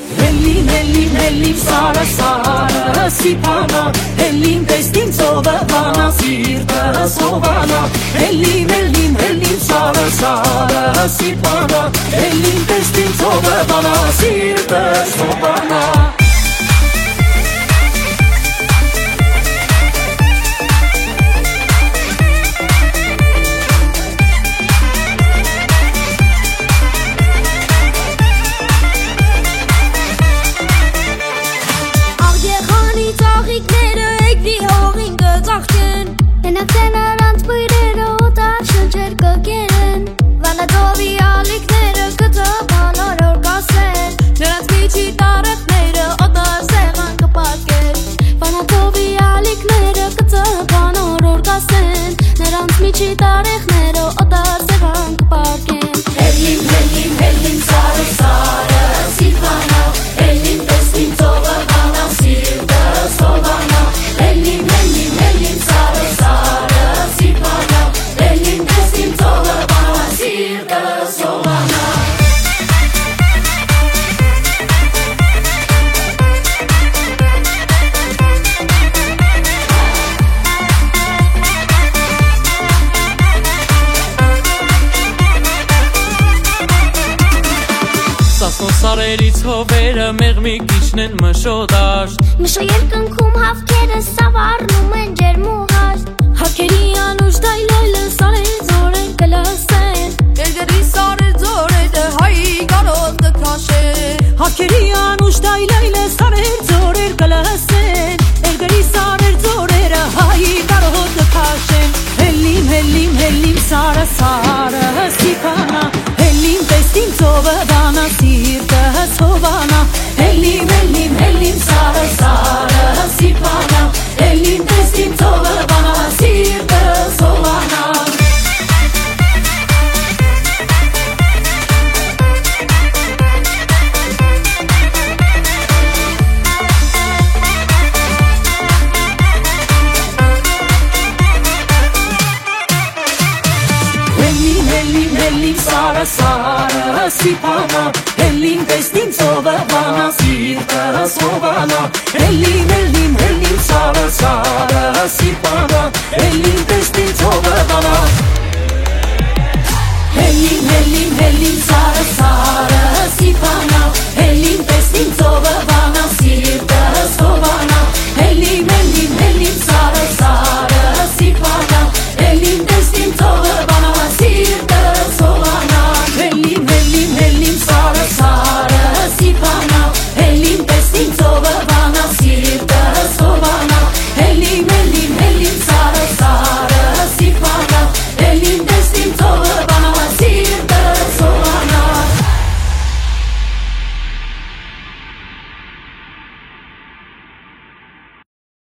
Hellim sare sare si pana Hellim pestin sove vana sirte sovana Hellim sare sare si pana Hellim pestin sove vana sirte sovana Նրանց բույրերը օտար շնչեր կգերեն Վանադովի ալիքները կծը բանորոր կասեն Նրանց միջի տարեխները օտար սեղան կպարկեն Վանադովի ալիքները կծը բանորոր կասեն Նրանց միջի տարեխները օտար սեղան կպարկեն Hellim sare sare սիրվանա Hellim տեսնին ծովը վանա սիրտը սովանա Hellim sare sare սիրվանա Hellim տեսնին ծովը վանա սիրտը սովանա Սասնոն սարերից հովերը մեղմիկ իջնեն մշոդաշտ Մշո երկնքում հավքերը սավառնում են ջերմուհաշտ Հավքերի անուշ դայլայլը սարեր ձորեր կլասեն Երգերի սարեր ձորերը հայի կարոտ կքաշեն Հավքերի անուշ դայլայլը սարեր ձորեր կլասեն Երգերի սարեր ձորերը հայի կարոտ կքաշեն Hellim sare sare si pana Hellim pestin ծովը վանա սիրտը սովանա Hellim sare sare si pana Hellim pestin ծովը վանա սիրտը սովանա Hellim sare sare si pana Hellim pestin ծովը վանա սիրտը սովանա Hellim sare sare si pana Hellim pestin ծովը վանա Hellim sare sare si pana